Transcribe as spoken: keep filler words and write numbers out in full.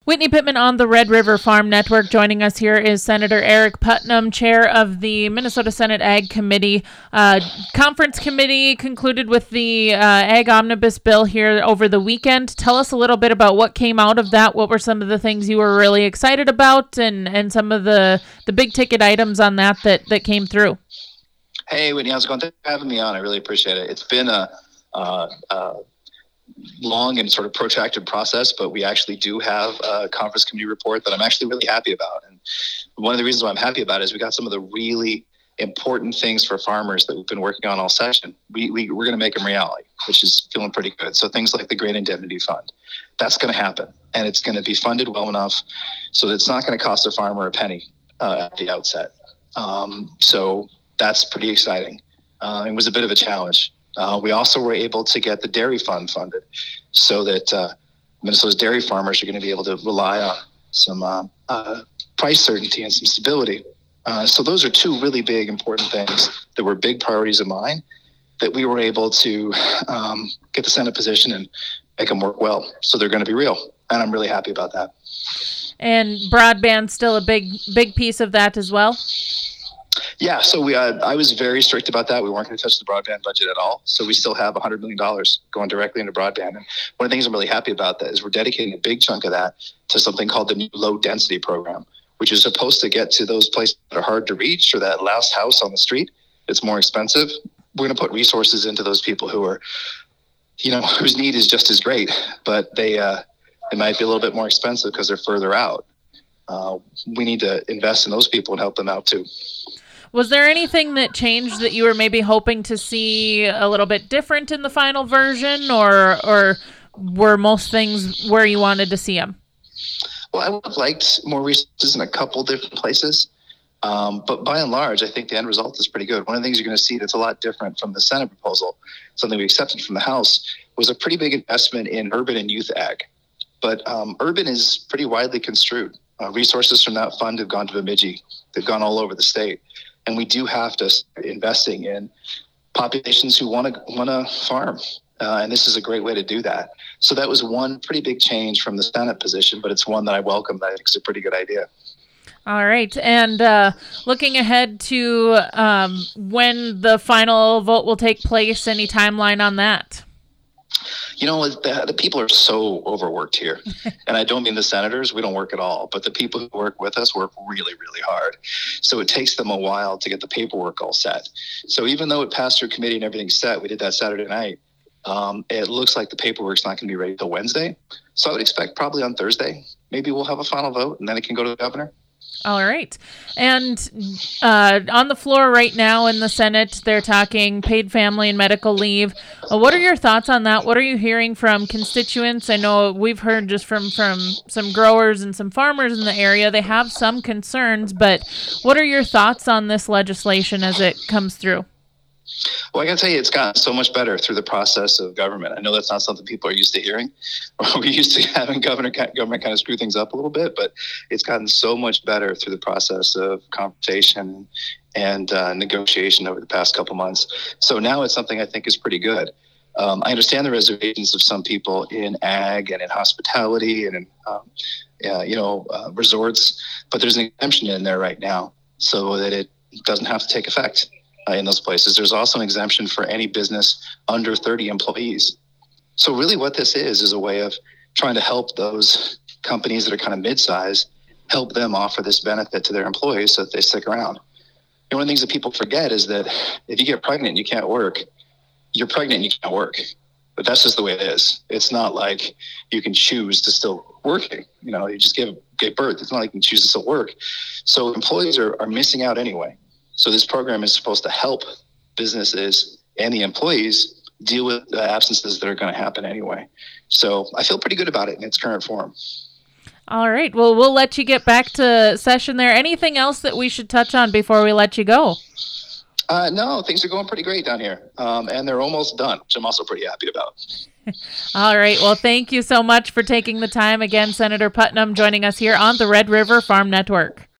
Whitney Pittman on the Red River Farm Network. Joining us here is Senator Eric Putnam, chair of the Minnesota Senate Ag Committee. Uh, conference committee concluded with the uh, Ag Omnibus bill here over the weekend. Tell us a little bit about what came out of that. What were some of the things you were really excited about, and, and some of the, the big ticket items on that, that that came through? Hey, Whitney, how's it going? Thanks for having me on. I really appreciate it. It's been a uh, uh, long and sort of protracted process, but we actually do have a conference committee report that I'm actually really happy about. And one of the reasons why I'm happy about it is we got some of the really important things for farmers that we've been working on all session. We, we, we're going to make them reality, which is feeling pretty good. So things like the Grain Indemnity Fund, that's going to happen. And it's going to be funded well enough so that it's not going to cost a farmer a penny uh, at the outset. Um, so that's pretty exciting. Uh, it was a bit of a challenge. Uh, we also were able to get the dairy fund funded so that uh, Minnesota's dairy farmers are going to be able to rely on some uh, uh, price certainty and some stability. Uh, so those are two really big, important things that were big priorities of mine that we were able to um, get the Senate position and make them work well. So they're going to be real. And I'm really happy about that. And broadband still a big, big piece of that as well? Yeah, so we uh, I was very strict about that. We weren't going to touch the broadband budget at all. So we still have one hundred million dollars going directly into broadband. And one of the things I'm really happy about that is we're dedicating a big chunk of that to something called the new low density program, which is supposed to get to those places that are hard to reach or that last house on the street. It's more expensive. We're going to put resources into those people who are, you know, whose need is just as great, but they, uh, it might be a little bit more expensive because they're further out. Uh, we need to invest in those people and help them out too. Was there anything that changed that you were maybe hoping to see a little bit different in the final version, or or were most things where you wanted to see them? Well, I would have liked more resources in a couple different places, um, but by and large, I think the end result is pretty good. One of the things you're going to see that's a lot different from the Senate proposal, something we accepted from the House, was a pretty big investment in urban and youth ag. But um, urban is pretty widely construed. Uh, resources from that fund have gone to Bemidji. They've gone all over the state. And we do have to start investing in populations who want to want to farm. Uh, and this is a great way to do that. So that was one pretty big change from the Senate position, but it's one that I welcome. That I think is a pretty good idea. All right. And uh, looking ahead to um, when the final vote will take place, any timeline on that? You know, the, the people are so overworked here. And I don't mean the senators. We don't work at all. But the people who work with us work really, really hard. So it takes them a while to get the paperwork all set. So even though it passed through committee and everything's set, we did that Saturday night, um, it looks like the paperwork's not going to be ready till Wednesday. So I would expect probably on Thursday, maybe we'll have a final vote and then it can go to the governor. All right. And uh, on the floor right now in the Senate, they're talking paid family and medical leave. Uh, what are your thoughts on that? What are you hearing from constituents? I know we've heard just from, from some growers and some farmers in the area. They have some concerns, but what are your thoughts on this legislation as it comes through? Well, I got to tell you, it's gotten so much better through the process of government. I know that's not something people are used to hearing. We're used to having governor, government kind of screw things up a little bit, but it's gotten so much better through the process of conversation and uh, negotiation over the past couple months. So now it's something I think is pretty good. Um, I understand the reservations of some people in ag and in hospitality and in, um, uh, you know, uh, resorts, but there's an exemption in there right now so that it doesn't have to take effect. Uh, in those places. There's also an exemption for any business under thirty employees. So really what this is, is a way of trying to help those companies that are kind of mid-size, help them offer this benefit to their employees so that they stick around. And one of the things that people forget is that if you get pregnant and you can't work, you're pregnant and you can't work. But that's just the way it is. It's not like you can choose to still working. You know, you just give, give birth. It's not like you can choose to still work. So employees are, are missing out anyway. So this program is supposed to help businesses and the employees deal with the absences that are going to happen anyway. So I feel pretty good about it in its current form. All right. Well, we'll let you get back to session there. Anything else that we should touch on before we let you go? Uh, no, things are going pretty great down here. Um, and they're almost done, which I'm also pretty happy about. All right. Well, thank you so much for taking the time. Again, Senator Putnam joining us here on the Red River Farm Network.